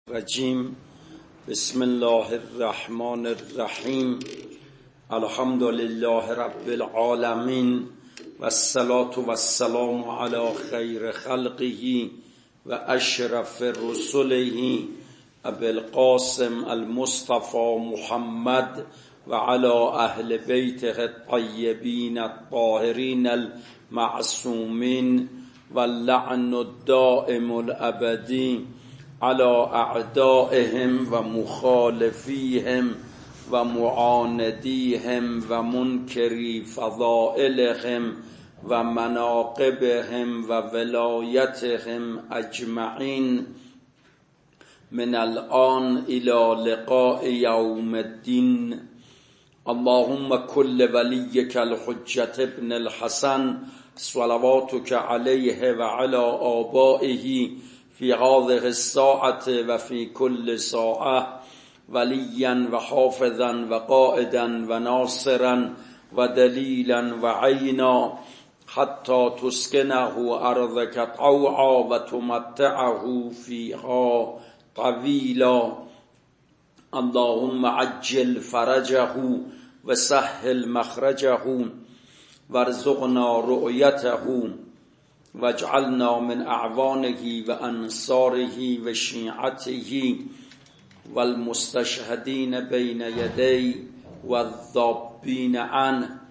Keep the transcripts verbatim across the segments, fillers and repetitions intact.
رجیم. بسم الله الرحمن الرحیم. الحمد لله رب العالمین و الصلاة و السلام علی خیر خلقه و اشرف رسله ابی القاسم المصطفى محمد و علی اهل بیته الطیبین الطاهرین المعصومین و اللعن الدائم الابدی على اعدائهم و مخالفیهم و معاندیهم و منکری فضائلهم و مناقبهم و ولایتهم اجمعین من الان الى لقاء یوم الدین. اللهم كل وليك الحجة ابن الحسن صلواتك عليه وعلى آبائه في هذه الساعة وفي كل ساعة وليا وحافظا وقائدا وناصرا ودليلا وعينا حتى تسكنه أرضك طوعا وتمتعه فيها طويلا. اللهم عجل فرجه وسهل مخرجه وارزقنا رؤيته واجعلنا من اعوانه و انصاره و شیعته والمستشهدین بین یدی والذابین عنه.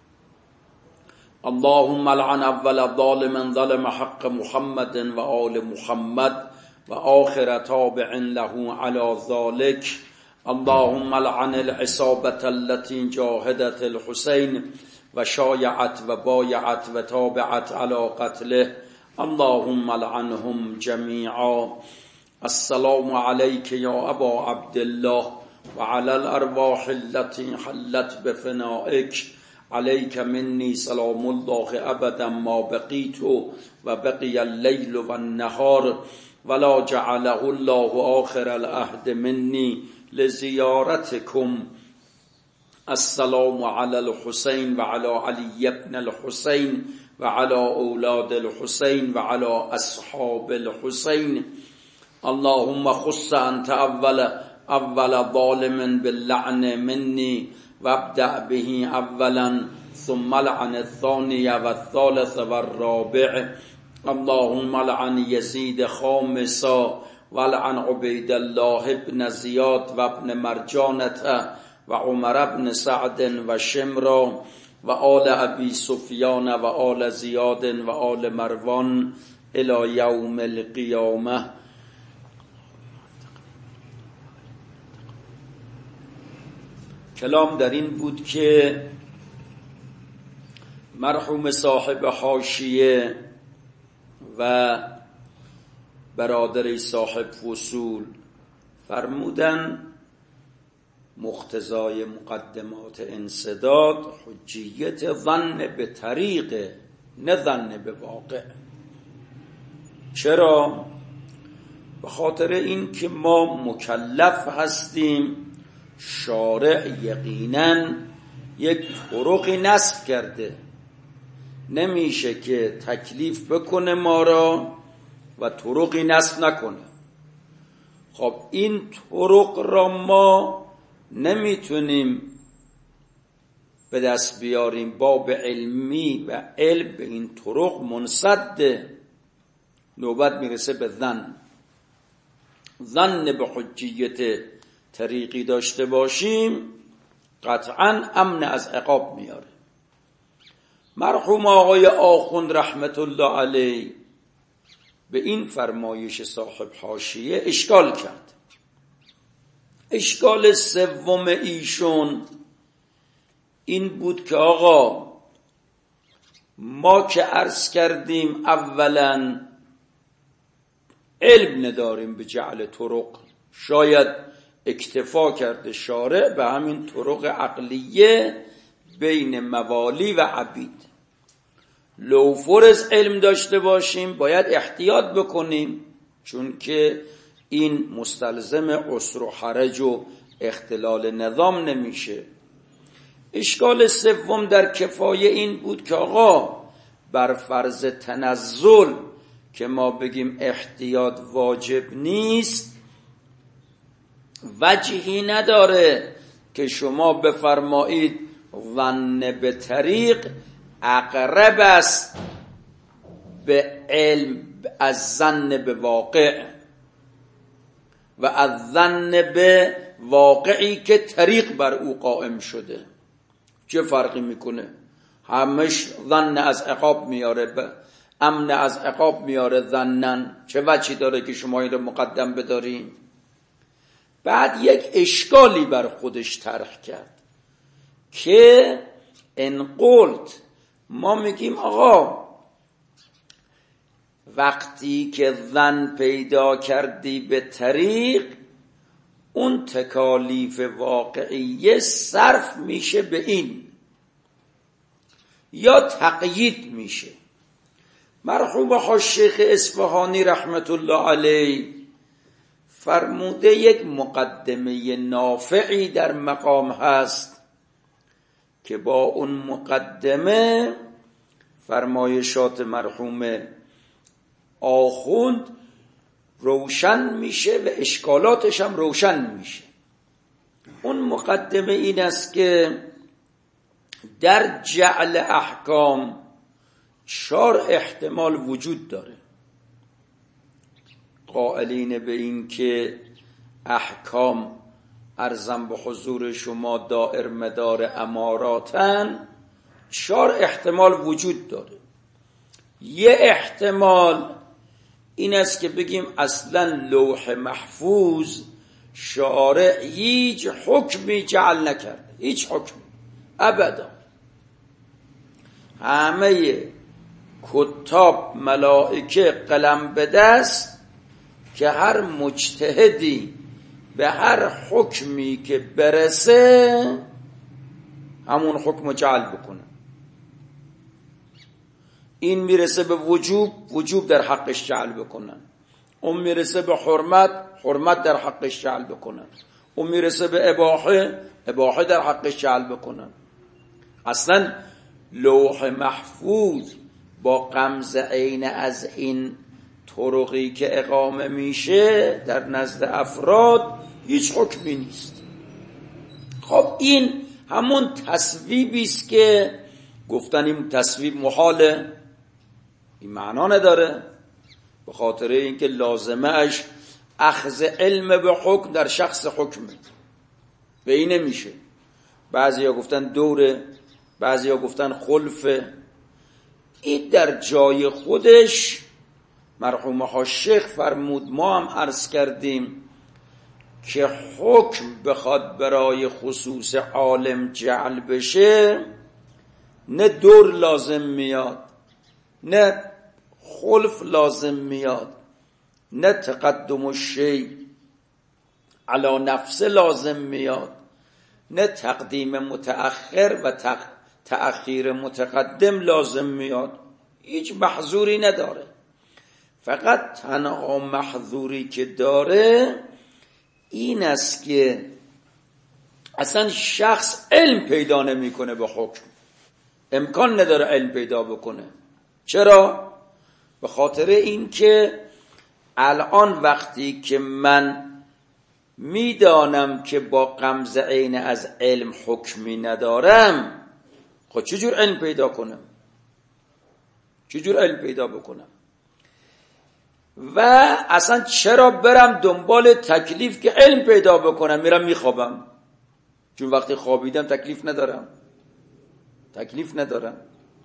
اللهم لعن اول ظالم ظلم حق محمد و آل محمد و آخر تابع له على ذلك. اللهم لعن العصابة التي جاهدت الحسين و شایعت و بایعت و تابعت على قتله. اللهم لعنهم جميعا. السلام عليك يا ابا عبد الله وعلى الارواح التي حلت بفنائك. عليك مني سلام الله ابدا ما بقيت وبقي الليل والنهار ولا جعله الله آخر العهد مني لزيارتكم. السلام على الحسين وعلى علي بن الحسين وعلى أولاد الحسين وعلى أصحاب الحسين. اللهم خص أنت أول أول ظالم باللعن مني وابدأ به أولا ثم لعن الثاني والثالث والرابع. اللهم لعن يزيد خامسا ولعن عبيد الله بن زياد وابن مرجانة و عمر بن سعد و شمرا و آل ابی سفیان و آل زیاد و آل مروان الى یوم القیامه. کلام در این بود که مرحوم صاحب حاشیه و برادر صاحب فصول فرمودن مقتضای مقدمات انسداد حجیت ظن به طریق نه ظن به واقع. چرا؟ به خاطر این که ما مکلف هستیم، شارع یقینا یک طرقی نصب کرده، نمیشه که تکلیف بکنه ما را و طرقی نصب نکنه. خب این طرق را ما نمیتونیم به دست بیاریم. باب علمی و علم به این طرق منصده. نوبت میرسه به ظن. ظن به حجیت طریقی داشته باشیم قطعا امن از عقاب میاره. مرحوم آقای آخوند رحمت الله علیه به این فرمایش صاحب حاشیه اشکال کرد. اشکال سوم ایشون این بود که آقا ما که عرض کردیم اولا علم نداریم به جعل طرق، شاید اکتفا کرده شارع به همین طرق عقلیه بین موالی و عبید. لو فرض علم داشته باشیم باید احتیاط بکنیم، چون که این مستلزم عسر و حرج و اختلال نظام نمیشه. اشکال سوم در کفایه این بود که آقا بر فرض تنزل که ما بگیم احتیاط واجب نیست، وجهی نداره که شما بفرمایید ظن به طریق اقرب است به علم از ظن به واقع و از ظن به واقعی که طریق بر او قائم شده. چه فرقی میکنه؟ همش ظن از عقاب میاره، به امن از عقاب میاره ظنن. چه وجهی داره که شما این رو مقدم بدارین؟ بعد یک اشکالی بر خودش طرح کرد که ان قلت، ما میگیم آقا وقتی که ظن پیدا کردی به طریق، اون تکالیف واقعیه صرف میشه به این یا تقیید میشه. مرحوم حاشیخ اصفهانی رحمت الله علیه فرموده یک مقدمه نافعی در مقام هست که با اون مقدمه فرمایشات مرحوم آخوند روشن میشه و اشکالاتش هم روشن میشه. اون مقدمه این است که در جعل احکام چهار احتمال وجود داره. قائلین به این که احکام ارزم به حضور شما دائر مدار اماراتن، چهار احتمال وجود داره. یه احتمال این است که بگیم اصلا لوح محفوظ شارع هیچ حکمی جعل نکرده، هیچ حکمی ابدا. همه کتاب ملائکه قلم به دست که هر مجتهدی به هر حکمی که برسه همون حکم جعل بکنه. این میرسه به وجوب، وجوب در حقش جعل بکنن. اون میرسه به حرمت، حرمت در حقش جعل بکنن. اون میرسه به اباحه، اباحه در حقش جعل بکنن. اصلا لوح محفوظ با غمز عین از این طرقی که اقامه میشه در نزد افراد هیچ حکمی نیست. خب این همون تصویبی است که گفتن این تصویب محاله، این معنا نداره، به خاطر اینکه لازمه اش اخذ علم به حکم در شخص حکمه و این نمیشه. بعضی ها گفتن دوره، بعضی ها گفتن خلفه. این در جای خودش مرحوم حاشیخ فرمود، ما هم عرض کردیم که حکم بخواد برای خصوص عالم جعل بشه، نه دور لازم میاد، نه خلف لازم میاد، نه تقدم الشیء علی نفسه لازم میاد، نه تقدیم متأخر و تأخیر متقدم لازم میاد. هیچ محظوری نداره. فقط تنها محظوری که داره این است که اصلا شخص علم پیدا نمیکنه به حکم، امکان نداره علم پیدا بکنه. چرا؟ به خاطر این که الان وقتی که من میدانم که با غمز عین از علم حکمی ندارم، خب چجور علم پیدا کنم؟ چجور علم پیدا بکنم؟ و اصلا چرا برم دنبال تکلیف که علم پیدا بکنم؟ میرم میخوابم، چون وقتی خوابیدم تکلیف ندارم، تکلیف ندارم.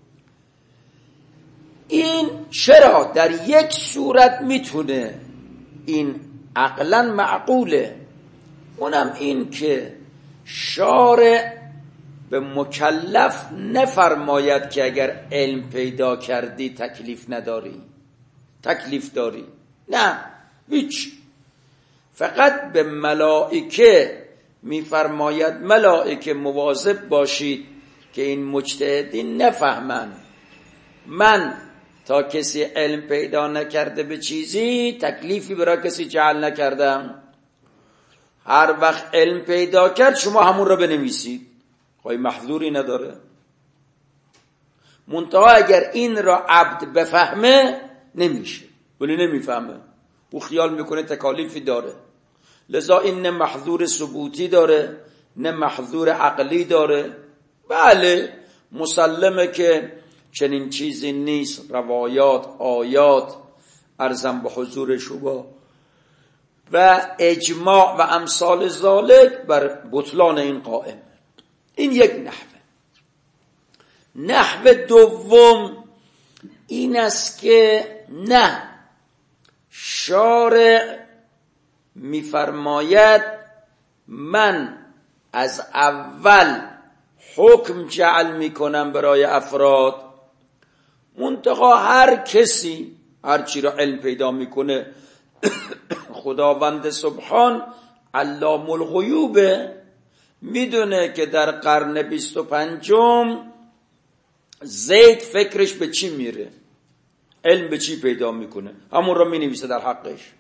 این چرا در یک صورت میتونه این عقلا معقوله، اونم این که شارع به مکلف نفرماید که اگر علم پیدا کردی تکلیف نداری، تکلیف داری. نه، هیچ. فقط به ملائکه میفرماید ملائکه مواظب باشید که این مجتهدین نفهمن من تا کسی علم پیدا نکرده به چیزی تکلیفی برای کسی جعل نکردم. هر وقت علم پیدا کرد شما همون را بنویسید، خواهی محظوری نداره. منتها اگر این را عبد بفهمه نمیشه، ولی نمیفهمه، او خیال میکنه تکالیفی داره. لذا این نه محظور ثبوتی داره نه محظور عقلی داره. بله مسلمه که چنین چیزی نیست. روایات، آیات ارزم به حضور شما و اجماع و امثال ذالک بر بطلان این قائم. این یک نحوه. نحوه دوم این است که نه، شارع میفرماید من از اول حکم جعل میکنم برای افراد، منتها هر کسی هر چی را علم پیدا میکنه خداوند سبحان علام الغیوبه، میدونه که در قرن بیست و پنجم زید فکرش به چی میره، علم به چی پیدا میکنه، همون را مینویسه در حقش،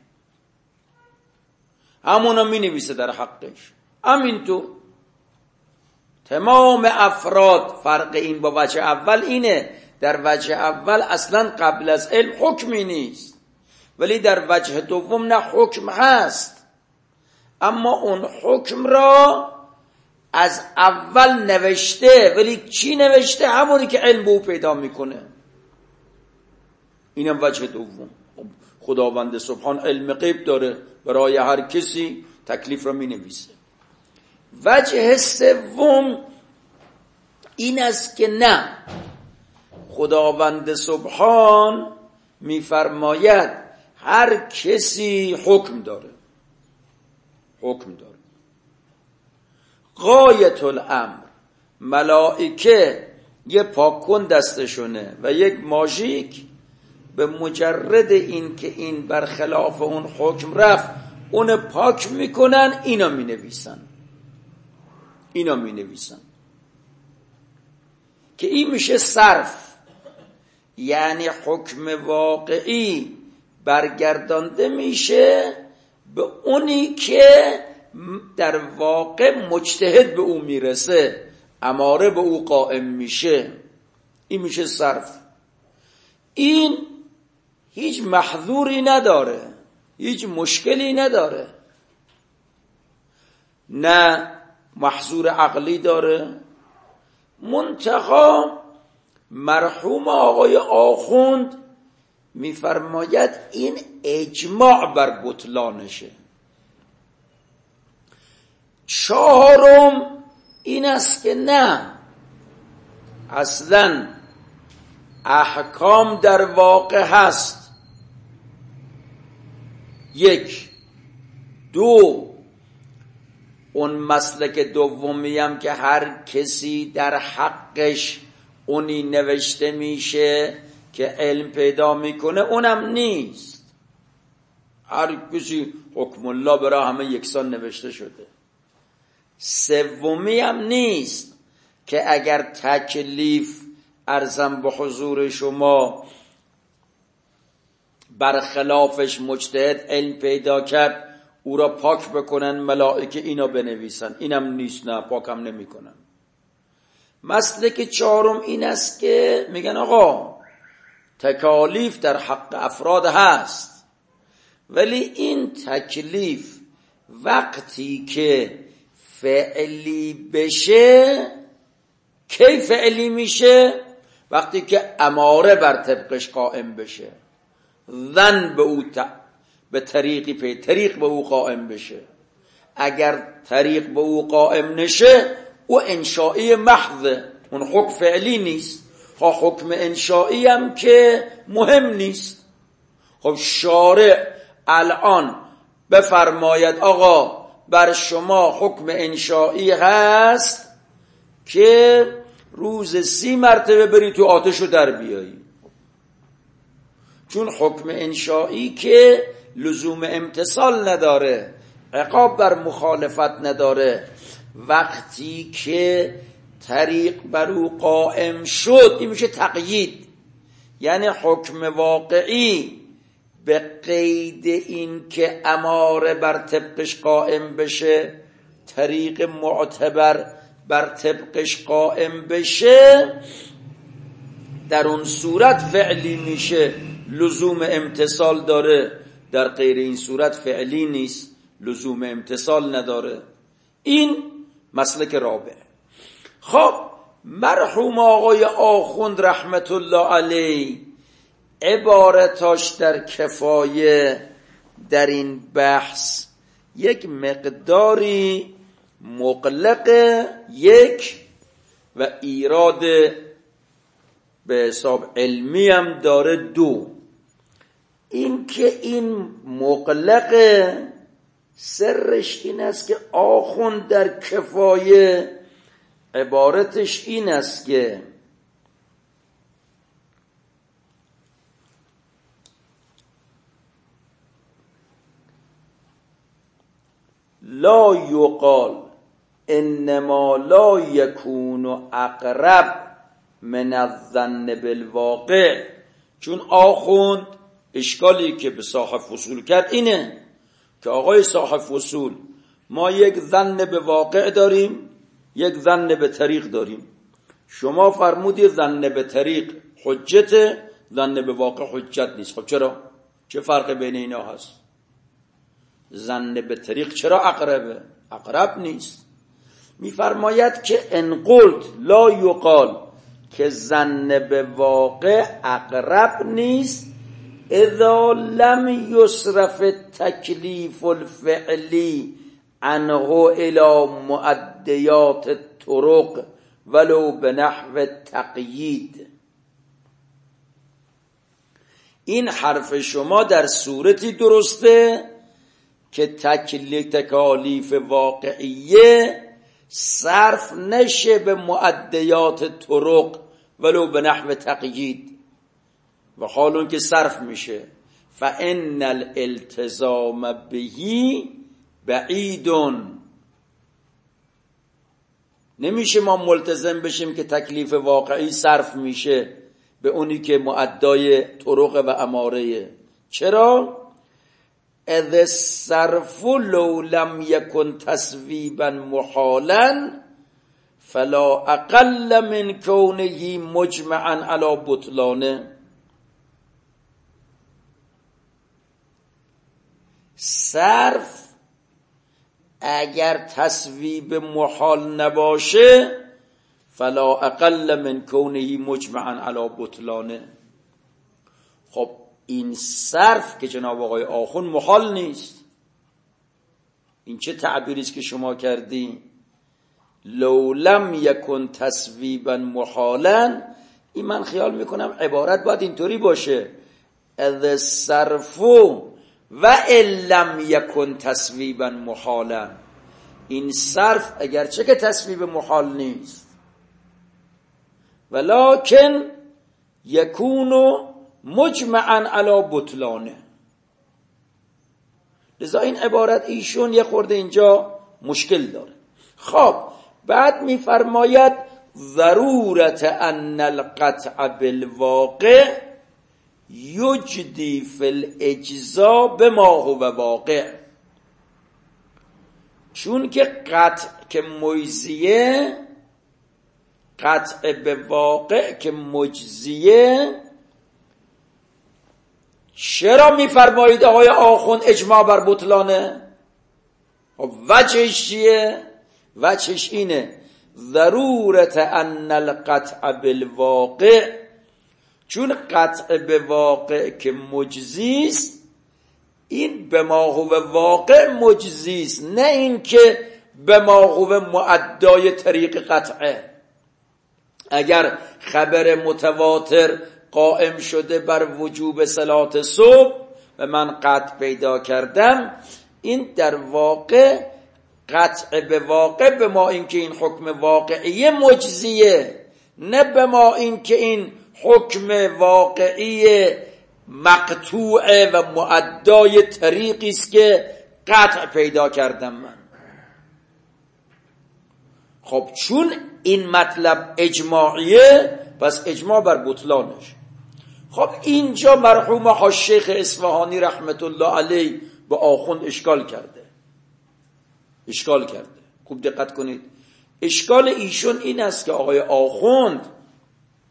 همون را مینویسه در حقش. همینطور تمام افراد. فرق این با وجه اول اینه، در وجه اول اصلا قبل از علم حکمی نیست، ولی در وجه دوم نه، حکم هست، اما اون حکم را از اول نوشته. ولی چی نوشته؟ همونی که علم به او پیدا میکنه. اینم وجه دوم. خداوند سبحان علم غیب داره، برای هر کسی تکلیف را می نویسه. وجه سوم این است که نه، خداوند سبحان میفرماید هر کسی حکم داره، حکم داره. غایت الامر، ملائکه یه پاکن دستشونه و یک ماژیک به مجرد این که این برخلاف اون حکم رفت اون پاک میکنن، اینا می نویسن اینا می نویسن که این میشه صرف، یعنی حکم واقعی برگردانده میشه به اونی که در واقع مجتهد به او میرسه، اماره به او قائم میشه. این میشه صرف. این هیچ محظوری نداره، هیچ مشکلی نداره، نه محظور عقلی داره. منتها مرحوم آقای آخوند میفرماید این اجماع بر بطلانشه. چهارم این است که نه، اصلا احکام در واقع هست. یک. دو، اون مسلک دومی هم که هر کسی در حقش اونی نوشته میشه که علم پیدا میکنه، اونم نیست. هر کسی حکم الله برای همه یکسان نوشته شده. سومی هم نیست که اگر تکلیف ارزم به حضور شما برخلافش مجتهد علم پیدا کرد او را پاک بکنن ملائکه اینا بنویسن، اینم نیست، نه پاکم نمی کنن. مسلک چهارم این است که میگن آقا تکالیف در حق افراد هست، ولی این تکلیف وقتی که فعلی بشه، کی فعلی میشه؟ وقتی که اماره بر طبقش قائم بشه، ظن به او ت... به طریقی پی طریق به او قائم بشه. اگر طریق به او قائم نشه او انشائی محض، اون حکم فعلی نیست. ها حکم انشائی هم که مهم نیست. خب شارع الان بفرماید آقا بر شما حکم انشائی هست که روز سی مرتبه بری تو آتشو در بیایی، چون حکم انشائی که لزوم امتثال نداره، عقاب بر مخالفت نداره. وقتی که طریق بر او قائم شد این میشه تقیید، یعنی حکم واقعی به قید این که اماره بر طبقش قائم بشه، طریق معتبر بر طبقش قائم بشه، در اون صورت فعلی میشه، لزوم امتثال داره. در غیر این صورت فعلی نیست. لزوم امتصال نداره. این مسلک رابع. خب مرحوم آقای آخوند رحمت الله علیه عبارتاش در کفایه در این بحث یک مقداری مغلق، یک و ایراد به حساب علمی هم داره، دو. این که این مغلق سرش این است که آخوند در کفایه عبارتش این است که لا یقال انما لا یکون اقرب من الظن بالواقع. چون آخوند اشکالی که به صاحب فصول کرد اینه که آقای صاحب فصول ما یک ظن به واقع داریم، یک ظن به طریق داریم. شما فرمودی ظن به طریق حجت، ظن به واقع حجت نیست. خب چرا؟ چه فرق بین اینا هست؟ ظن به طریق چرا اقربه؟ اقرب نیست. میفرماید که ان قلت لا یقال که ظن به واقع اقرب نیست اذا لم یصرف تکلیف الفعلی عنه الى مؤدیات الطرق ولو به نحو تقیید. این حرف شما در صورتی درسته که تکلیف تکالیف واقعیه صرف نشه به مؤدیات طرق ولو به نحو تقیید، و حال اون که صرف میشه فان الالتزام بهی بعیدون. نمیشه ما ملتزم بشیم که تکلیف واقعی صرف میشه به اونی که مؤدای طرق و اماره. چرا؟ اذ الصرف لو لم یکن تصویبا محالا فلا اقل من کونه مجمعا علی بطلانه. صرف اگر تصویب محال نباشه فلا اقل من کونه مجمعا علی بطلانه. خب این صرف که جناب آقای آخوند محال نیست. این چه تعبیری است که شما کردی؟ لو لم یکن تصویبا محالا. این من خیال میکنم عبارت باید اینطوری باشه اذ الصرف و ان لم یکن تصویبا محالا. این صرف اگرچه که تصویب محال نیست ولکن یکونو مجمعا علی بطلانه. لذا این عبارت ایشون یه خورده اینجا مشکل داره. خب بعد میفرماید ضرورت ان القطع بالواقع یجدی فی الاجزا بما هو واقع. چون که قطع که مجزیه، قطع به واقع که مجزیه، چرا میفرمایید آقای آخوند اجماع بر بطلانه؟ خب وجهش چیه؟ وجهش اینه ضرورت ان القطع بالواقع، چون قطع به واقع که مجزیست، این به ما هو واقع مجزیست، نه این که به ما هو مؤدای طریق قطعه. اگر خبر متواتر قائم شده بر وجوب صلات صبح و من قطع پیدا کردم، این در واقع قطع به واقع به ما این که این حکم واقعی مجزیه، نه به ما این که این حکم واقعی مقطوعه و مؤدای طریقی است که قطع پیدا کردم من. خب چون این مطلب اجماعیه پس اجماع بر بطلانش. خب اینجا مرحوم حاج شیخ اصفهانی رحمت الله علیه به آخوند اشکال کرده اشکال کرده خوب دقت کنید. اشکال ایشون این است که آقای آخوند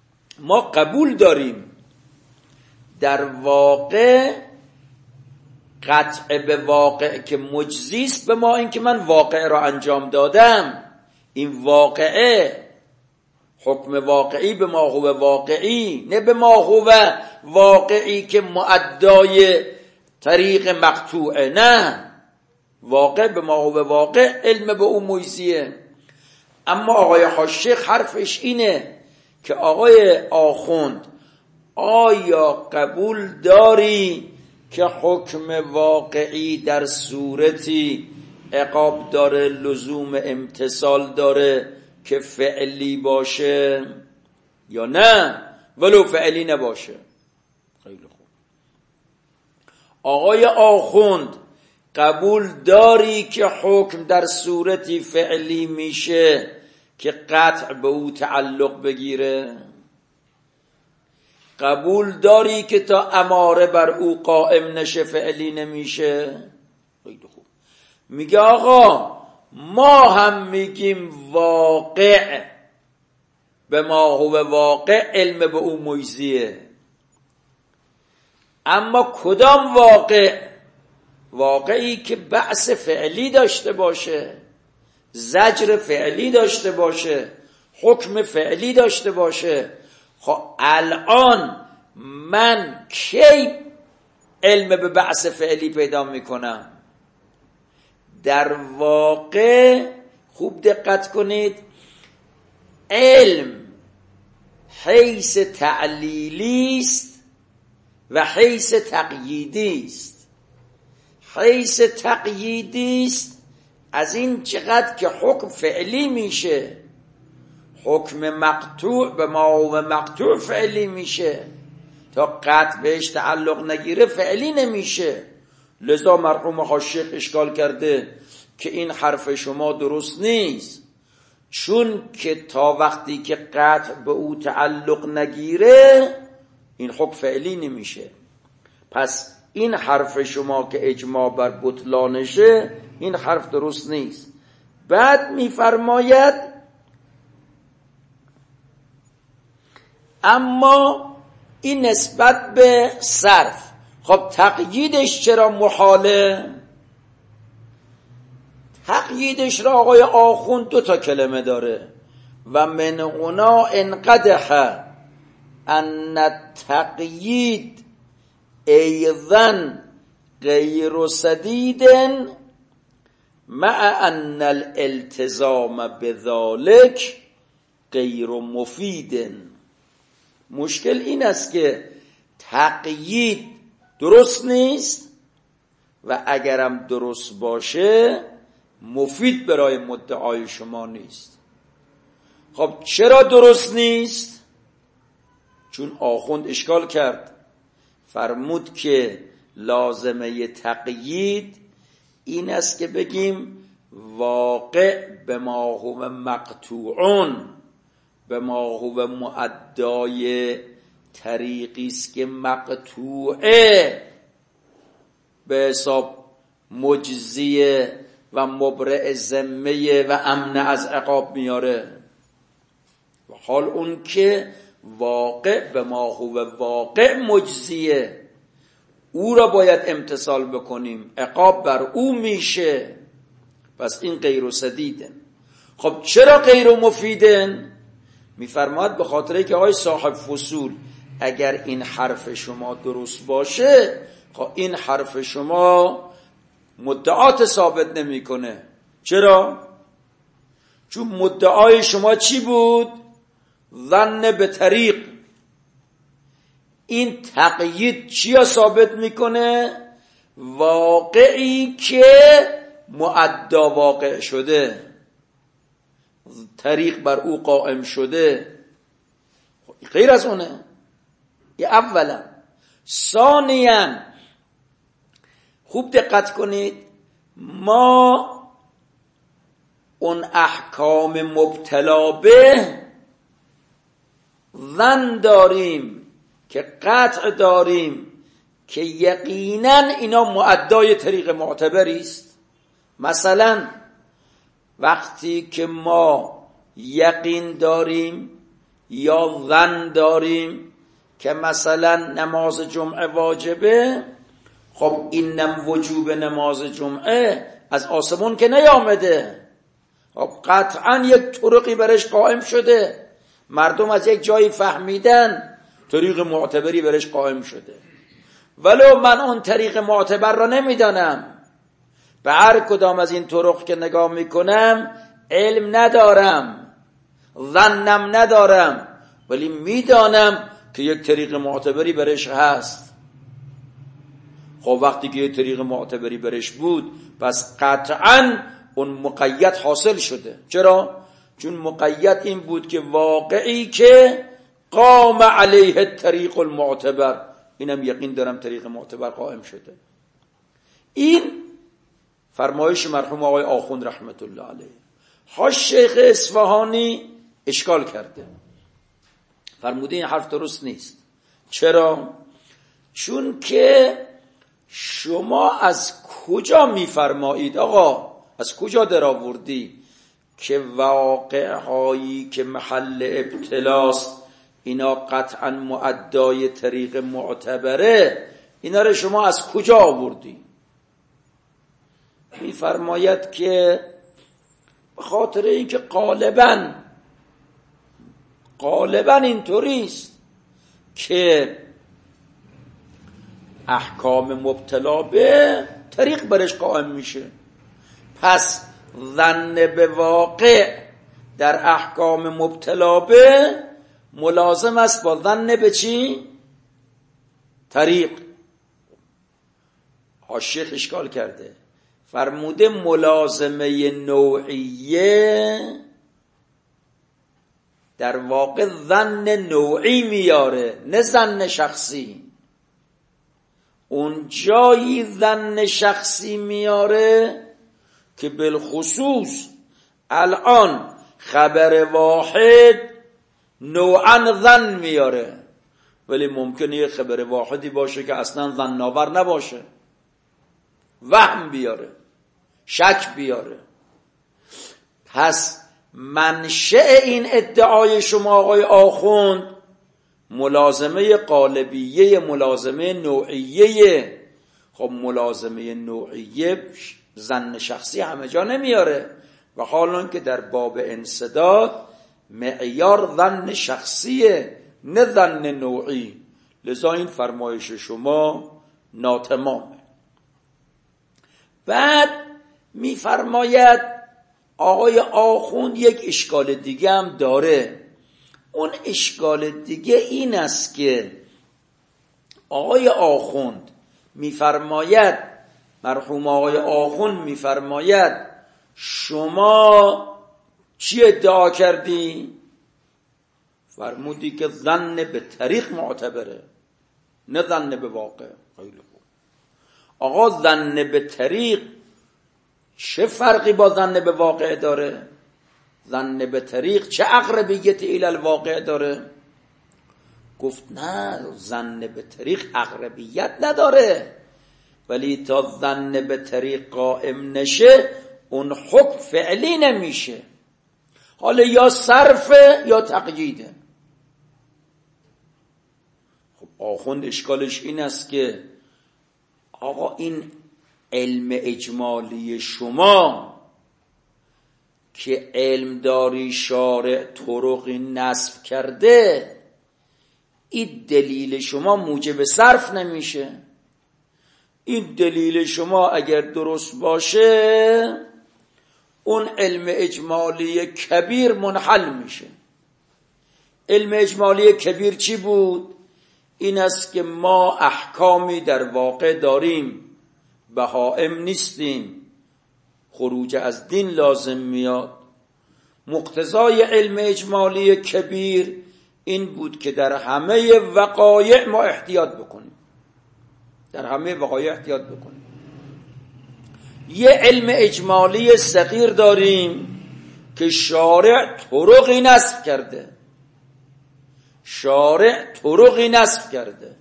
ما قبول داریم در واقع قطع به واقع که مجزیست به ما این که من واقع را انجام دادم. این واقعه حکم واقعی به ما هو واقعی، نه به ما هو واقعی که معدای طریق مقطوعه. نه، واقع به ما هو واقع، علم به اون مجزیه. اما آقای حاشیه حرفش اینه که آقای آخوند آیا قبول داری که حکم واقعی در صورتی عقاب داره، لزوم امتثال داره که فعلی باشه یا نه ولو فعلی نباشه؟ خیلی خوب. آقای آخوند قبول داری که حکم در صورتی فعلی میشه که قطع به او تعلق بگیره؟ قبول داری که تا اماره بر او قائم نشه فعلی نمیشه؟ خیلی خوب. میگه آقا ما هم میگیم واقع به ما هو واقع، علم به او مجزیه. اما کدام واقع؟ واقعی که بأس فعلی داشته باشه، زجر فعلی داشته باشه، حکم فعلی داشته باشه. خب الان من کی علم به بأس فعلی پیدا میکنم؟ در واقع خوب دقت کنید، علم حیث تعلیلی است و حیث تقییدی است. حیث تقییدی است از این چقدر که حکم فعلی میشه، حکم مقطوع به ما و مقطوع فعلی میشه، تا قطع بهش تعلق نگیره فعلی نمیشه. لذا مرحوم حاشیه اشکال کرده که این حرف شما درست نیست، چون که تا وقتی که قطع به او تعلق نگیره این حکم فعلی نمیشه. پس این حرف شما که اجماع بر بطلانشه این حرف درست نیست. بعد میفرماید اما این نسبت به صرف. خب تقییدش چرا محاله؟ تقییدش را آقای آخوند دو تا کلمه داره و من اونا انقدح ان التقیید ایضا غیر سدید مع ان الالتزام بذلك غیر مفید. مشکل این است که تقیید درست نیست و اگرم درست باشه مفید برای مدعای شما نیست. خب چرا درست نیست؟ چون آخوند اشکال کرد، فرمود که لازمه تقیید این است که بگیم واقع به ما هو مقطوعون، به ما هو معدای طریقی است که مقطوعه به حساب مجزیه و مبرئ ذمه و امن از عقاب میاره. و حال اون که واقع به ما هو واقع مجزیه، او را باید امتثال بکنیم، عقاب بر او میشه. پس این غیر سدیدن. خب چرا غیر مفیدن؟ میفرماد به خاطره که آقای صاحب فصول اگر این حرف شما درست باشه، خب این حرف شما مدعات ثابت نمیکنه. چرا؟ چون مدعای شما چی بود؟ ظن به طریق. این تقیید چی ثابت میکنه؟ واقعی که معدا واقع شده، طریق بر او قائم شده. غیر از اونه. یه اولا. ثانیاً خوب دقت کنید، ما اون احکام مبتلا به ظن داریم که قطع داریم که یقینا اینا معدای طریق معتبری است. مثلا وقتی که ما یقین داریم یا ظن داریم که مثلا نماز جمعه واجبه، خب اینم وجوب نماز جمعه از آسمون که نیامده، خب قطعا یک طرقی برش قائم شده، مردم از یک جایی فهمیدن، طریق معتبری برش قائم شده. ولو من اون طریق معتبر را نمیدانم، به هر کدام از این طرق که نگاه میکنم علم ندارم، ظنم ندارم، ولی میدانم که یک طریق معتبری برش هست. خب وقتی که یک طریق معتبری برش بود، پس قطعاً اون مقید حاصل شده. چرا؟ چون مقید این بود که واقعی که قام علیه الطریق المعتبر، اینم یقین دارم طریق معتبر قائم شده. این فرمایش مرحوم آقای آخوند رحمت الله علیه. ها شیخ اصفهانی اشکال کرده، فرموده این حرف درست نیست. چرا؟ چون که شما از کجا میفرمایید آقا، از کجا در آوردی که واقعهایی که محل ابتلاست اینا قطعا معدای طریق معتبره، اینا رو شما از کجا آوردی؟ میفرماید که به خاطر اینکه غالباً غالباً اینطوریست که احکام مبتلا به طریق برش قائم میشه، پس ظن به واقع در احکام مبتلا به ملازم است با ظن به چی؟ طریق. شیخ اشکال کرده، فرموده ملازمه نوعیه در واقع ظن نوعی میاره، نه ظن شخصی. اون جایی ظن شخصی میاره که بالخصوص الان خبر واحد نوعا ظن میاره، ولی ممکنه یه خبر واحدی باشه که اصلا ظن آور نباشه، وهم بیاره، شک بیاره. پس منشأ این ادعای شما آقای آخوند ملازمه قالبیه، ملازمه نوعیه. خب ملازمه نوعیه ظن شخصی همه جا نمیاره، و حالان که در باب انسداد معیار ظن شخصیه نه ظن نوعی، لذا این فرمایش شما ناتمامه. بعد میفرماید آقای آخوند یک اشکال دیگه هم داره. اون اشکال دیگه این است که آقای آخوند میفرماید، مرحوم آقای آخوند میفرماید شما چی ادعا کردی؟ فرمودی که ظن به طریق معتبره نه ظن به واقع. خیلی خوب. آقا ظن به طریق چه فرقی با ظن به واقع داره؟ ظن به طریق چه اقربیت الی الواقع داره؟ گفت نه، ظن به طریق اقربیت نداره، ولی تا ظن به طریق قائم نشه اون حکم فعلی نمیشه، حالا یا صرفه یا تقییده. خب آخوند اشکالش این است که آقا این علم اجمالی شما که علم داری شارع طرقی نصب کرده، این دلیل شما موجب صرف نمیشه. این دلیل شما اگر درست باشه اون علم اجمالی کبیر منحل میشه. علم اجمالی کبیر چی بود؟ این است که ما احکامی در واقع داریم، بهائم نیستیم، خروج از دین لازم میاد. مقتضای علم اجمالی کبیر این بود که در همه وقایع ما احتیاط بکنیم، در همه وقایع احتیاط بکنیم. یه علم اجمالی صغیر داریم که شارع طرقی نصب کرده، شارع طرقی نصب کرده.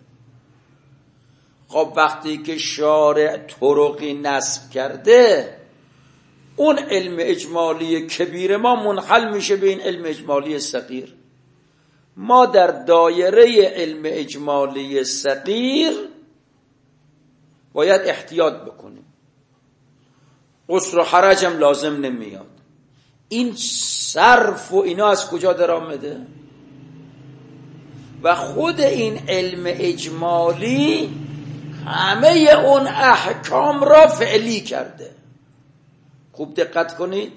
خب وقتی که شارع طرقی نصب کرده، اون علم اجمالی کبیر ما منحل میشه به این علم اجمالی صغیر. ما در دایره علم اجمالی صغیر باید احتیاط بکنیم. قصر و حرج هم لازم نمیاد. این صرف و اینا از کجا در آمده؟ و خود این علم اجمالی همه اون احکام را فعلی کرده. خوب دقت کنید.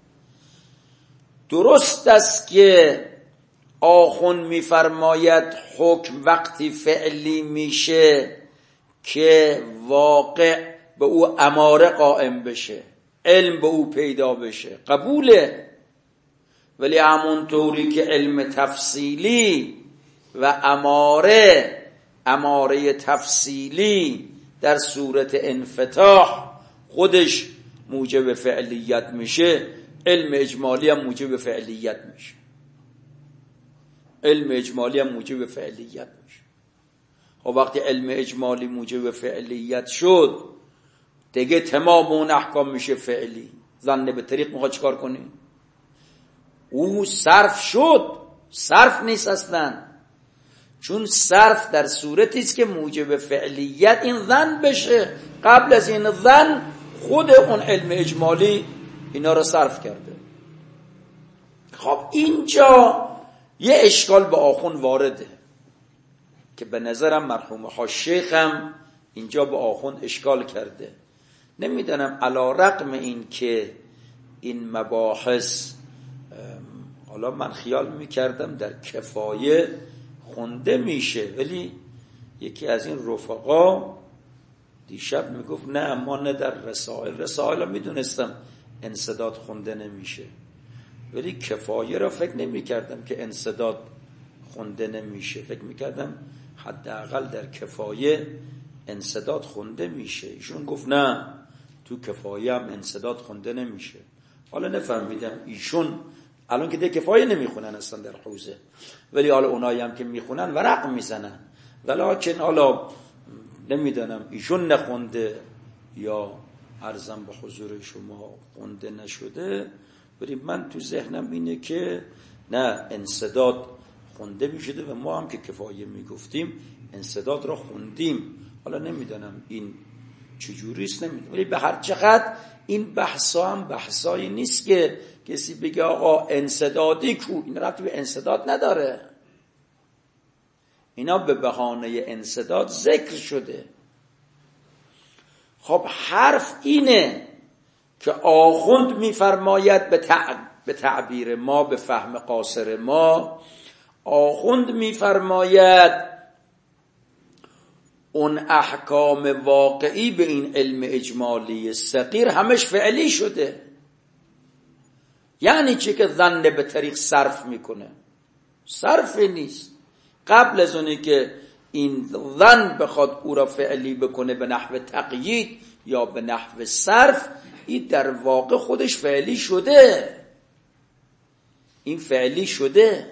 درست است که آخوند میفرماید حکم وقتی فعلی میشه که واقع به او اماره قائم بشه، علم به او پیدا بشه، قبوله. ولی همون طوری که علم تفصیلی و اماره اماره تفصیلی در صورت انفتاح خودش موجب فعلیت میشه، علم اجمالی هم موجب فعلیت میشه. علم اجمالی هم موجب فعلیت میشه. و وقتی علم اجمالی موجب فعلیت شد دیگه تمام اون احکام میشه فعلی. ظن به طریق میخواد چیکار کنی؟ او صرف شد، صرف نیست اصلا. چون صرف در صورتی است که موجب فعلیت این ظن بشه. قبل از این ظن خود اون علم اجمالی اینا رو صرف کرده. خب اینجا یه اشکال به آخوند وارده که به نظرم مرحوم حاشیخ هم اینجا به آخوند اشکال کرده. نمیدونم علی رغم این که این مباحث حالا من خیال میکردم در کفایه خونده میشه، ولی یکی از این رفقا دیشب میگفت نه ما نه در رسائل رسائل میدونستم انسداد خونده نمیشه، ولی کفایه را فکر نمیکردم که انسداد خونده نمیشه. فکر میکردم حداقل در کفایه انسداد خونده میشه. ایشون گفت نه تو کفایه هم انسداد خونده نمیشه. حالا نفهمیدم ایشون الان که ده کفایه نمیخونن اصلا در حوزه، ولی حالا اونایی هم که میخونن ورق میزنن. ولیکن حالا نمیدانم ایشون نخونده یا عرضم به حضور شما خونده نشده، ولی من تو ذهنم اینه که نه انسداد خونده میشده و ما هم که کفایه میگفتیم انسداد را خوندیم. حالا نمیدانم این چجوریست نمیدونم، ولی به هر چقدر این بحثا هم بحثایی نیست که کسی بگه آقا انسدادی کو، این ربطی به انسداد نداره. اینا به بهانه انسداد ذکر شده. خب حرف اینه که آخوند میفرماید به تع... به تعبیر ما، به فهم قاصر ما، آخوند میفرماید اون احکام واقعی به این علم اجمالی صغیر همش فعلی شده. یعنی چی که ظن به طریق صرف میکنه؟ صرف نیست. قبل از اونی که این ظن بخواد او را فعلی بکنه به نحو تقیید یا به نحو صرف، این در واقع خودش فعلی شده. این فعلی شده.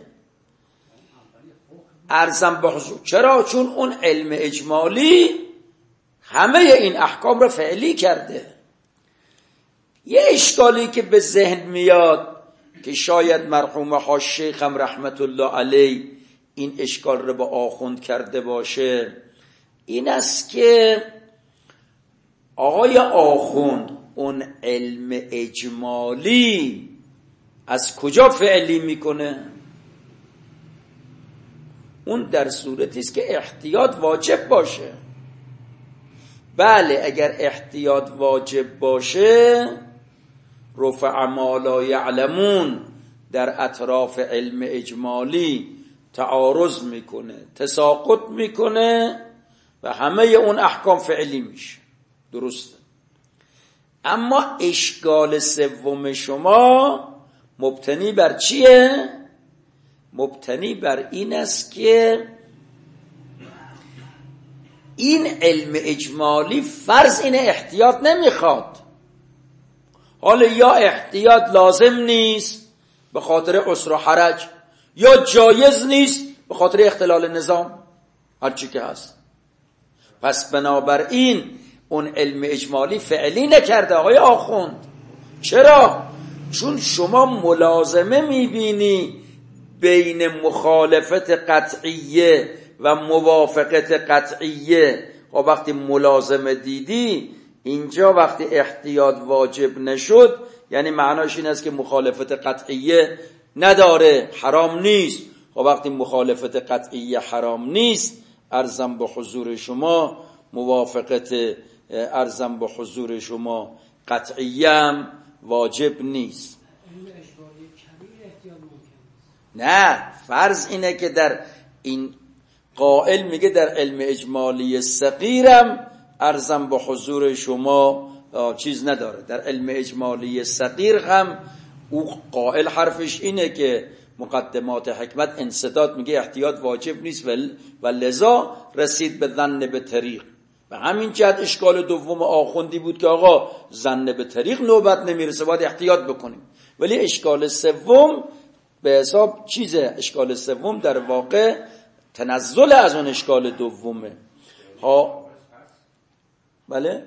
ارزم به حضور چرا؟ چون اون علم اجمالی همه این احکام را فعلی کرده. یه اشکالی که به ذهن میاد که شاید مرحوم حاشیخ هم رحمت الله علیه این اشکال رو با آخوند کرده باشه، این است که آقای آخوند اون علم اجمالی از کجا فعلی میکنه؟ اون در صورتی است که احتیاط واجب باشه. بله اگر احتیاط واجب باشه رفع ما لا یعلمون در اطراف علم اجمالی تعارض میکنه، تساقط میکنه و همه اون احکام فعلی میشه. درسته. اما اشکال سوم شما مبتنی بر چیه؟ مبتنی بر این است که این علم اجمالی فرض این احتیاط نمیخواد. حالا یا احتیاط لازم نیست به خاطر عسر و حرج، یا جایز نیست به خاطر اختلال نظام، هرچی که هست. پس بنابراین اون علم اجمالی فعلی نکرده آقای آخوند. چرا؟ چون شما ملازمه میبینی بین مخالفت قطعیه و موافقت قطعیه. خب وقتی ملازمه دیدی، اینجا وقتی احتیاط واجب نشد یعنی معناش این است که مخالفت قطعیه نداره، حرام نیست. خب وقتی مخالفت قطعیه حرام نیست، عرضم به حضور شما موافقت عرضم به حضور شما قطعیم واجب نیست. نه، فرض اینه که در این قائل میگه در علم اجمالی صغیرم عرضم به حضور شما چیز نداره. در علم اجمالی صغیر هم او قائل حرفش اینه که مقدمات حکمت انسداد میگه احتیاط واجب نیست و لذا رسید به ظن به طریق. و همین جهت اشکال دوم آخوندی بود که آقا ظن به طریق نوبت نمیرسه، باید احتیاط بکنیم. ولی اشکال سوم به حساب چیزه، اشکال سوم در واقع تنزل از اون اشکال دومه. ها بله،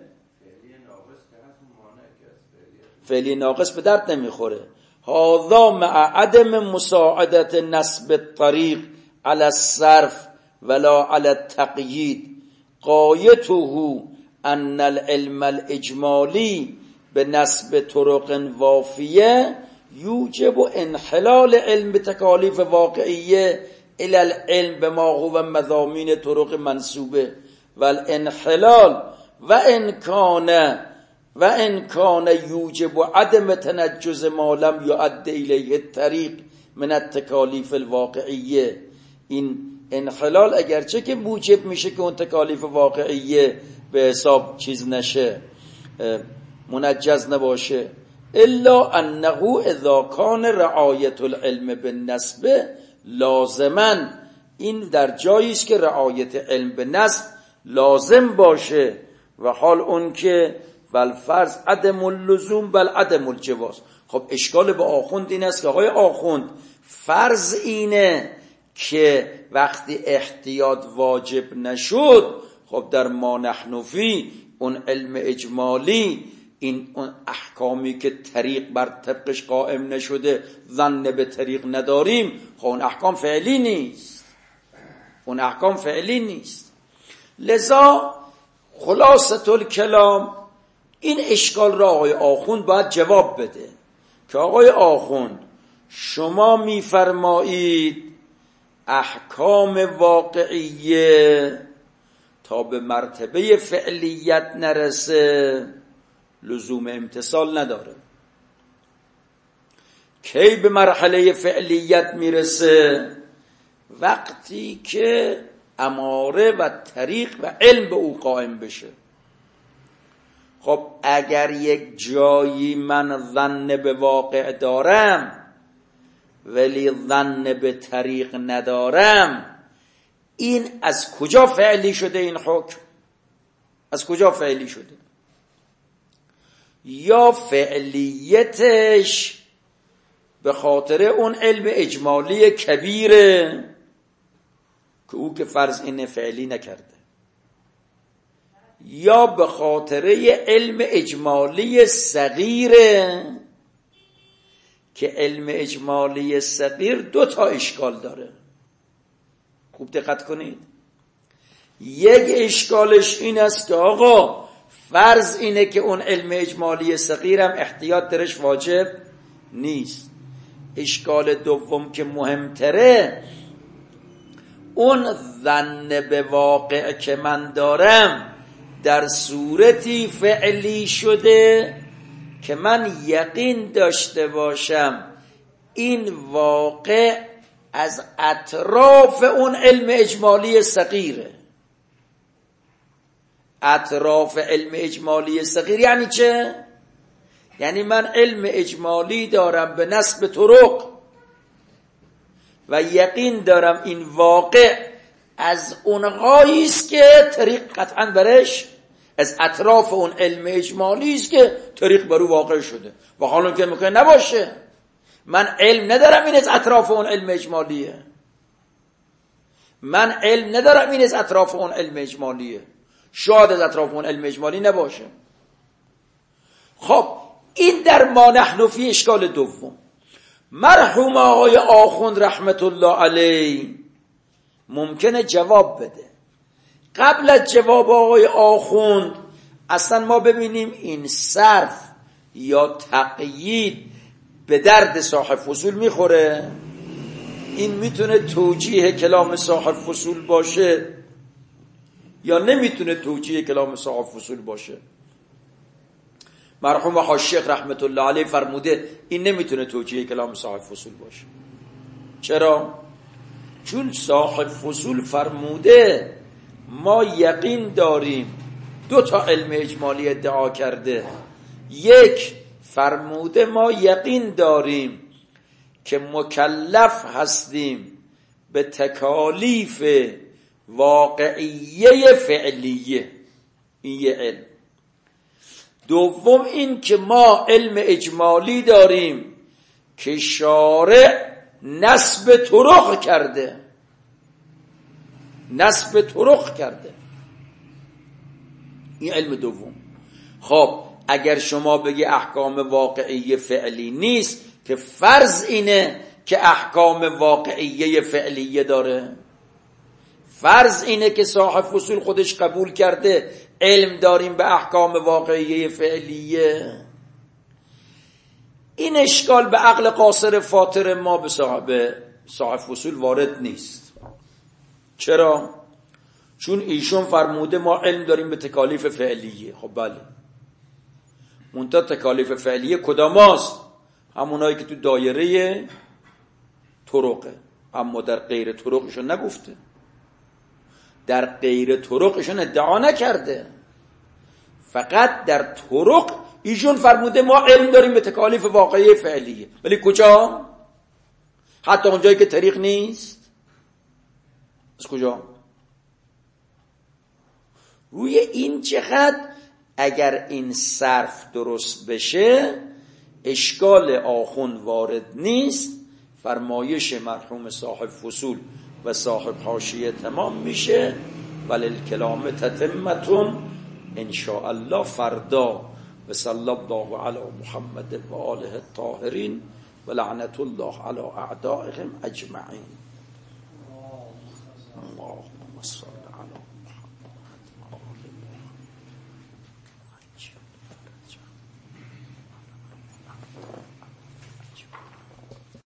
فعلی ناقص به درد نمیخوره. هذا مع عدم مساعدت نسب الطریق على الصرف ولا على التقیید قایته ان العلم الاجمالی به نسب طرق وافیه یوجب انحلال علم تکالیف واقعیه الى العلم بما هو مضامین طرق منسوبه والانحلال و ان کان و ان کان یوجب عدم تنجز ما لم یؤد الیه الطریق من التکالیف الواقعیه. این انحلال اگرچه که موجب میشه که اون تکالیف واقعیه به حساب چیز نشه، منجز نباشه، الا انه اذا کان رعایت العلم بالنسب لازما، این در جایی است که رعایت علم به نسب لازم باشه و حال اون که والفرض عدم اللزوم بل عدم الجواز. خب اشکال به آخوند این است که آقای آخوند فرض اینه که وقتی احتیاط واجب نشد، خب در ما نحن فی اون علم اجمالی این اون احکامی که طریق بر طبقش قائم نشده ظن به طریق نداریم، خب اون احکام فعلی نیست، اون احکام فعلی نیست. لذا خلاصه الکلام این اشکال را آقای آخوند باید جواب بده که آقای آخوند شما میفرمایید احکام واقعیه تا به مرتبه فعلیت نرسه لزوم امتثال نداره. کی به مرحله فعلیت میرسه؟ وقتی که اماره و طریق و علم به او قائم بشه. خب اگر یک جایی من ظن به واقع دارم ولی ظن به طریق ندارم، این از کجا فعلی شده؟ این حکم از کجا فعلی شده؟ یا فعلیتش به خاطر اون علم اجمالی کبیره که او که فرض اینه فعلی نکرده، یا به خاطر علم اجمالی صغیره که علم اجمالی صغیر دو تا اشکال داره. خوب دقت کنید. یک اشکالش این است که آقا فرض اینه که اون علم اجمالی صغیر هم احتیاط درش واجب نیست. اشکال دوم که مهمتره، اون ظن به واقع که من دارم در صورتی فعلی شده که من یقین داشته باشم این واقع از اطراف اون علم اجمالی صغیره. اطراف علم اجمالی صغیر یعنی چه؟ یعنی من علم اجمالی دارم به نسب طرق و یقین دارم این واقع از اونهایی است که طریق قطعا برش، از اطراف اون علم اجمالی است که طریق برو واقع شده و حالا که ممکن نباشه. من علم ندارم این از اطراف اون علم اجمالیه، من علم ندارم این از اطراف اون علم اجمالیه، شاید از اطراف اون علم اجمالی نباشه. خب این در ما نحن فی اشکال دوم. مرحوم آقای آخوند رحمت الله علیه ممکنه جواب بده قبل از جواب آقای آخوند اصلا ما ببینیم این صرف یا تقیید به درد صاحب فصول میخوره؟ این میتونه توجیه کلام صاحب فصول باشه یا نمیتونه توجیه کلام صاحب فصول باشه؟ مرحوم حاج‌شیخ رحمت الله علیه فرموده این نمیتونه توجیه کلام صاحب فصول باشه. چرا؟ چون صاحب فصول فرموده ما یقین داریم، دو تا علم اجمالی ادعا کرده. یک، فرموده ما یقین داریم که مکلف هستیم به تکالیف واقعیه فعلیه، این یه علم. دوم این که ما علم اجمالی داریم که شارع نسب طرق کرده، نسب طرق کرده، این علم دوم. خب اگر شما بگی احکام واقعیه فعلی نیست، که فرض اینه که احکام واقعیه فعلیه داره، فرض اینه که صاحب فصول خودش قبول کرده علم داریم به احکام واقعیه فعلیه. این اشکال به عقل قاصر فاطر ما به صاحب صاحب فصول وارد نیست. چرا؟ چون ایشون فرموده ما علم داریم به تکالیف فعلیه. خب بله، منتها تکالیف فعلیه کدام هست؟ همونایی که تو دایره طرقه، اما در غیر طرقشون نگفته، در غیر طرقشون ادعا نکرده، فقط در طرق ایشون فرموده ما علم داریم به تکالیف واقعی فعلیه. ولی کجا؟ حتی اونجایی که طریق نیست. از کجا؟ روی این چقدر اگر این صرف درست بشه اشکال آخوند وارد نیست، فرمایش مرحوم صاحب فصول و صاحب حاشیه تمام میشه. وللکلام تتمتون ان شاء الله فردا. و صلی الله علی محمد و آله الطاهرین و لعنت الله علی اعدائهم اجمعین. اللهم صل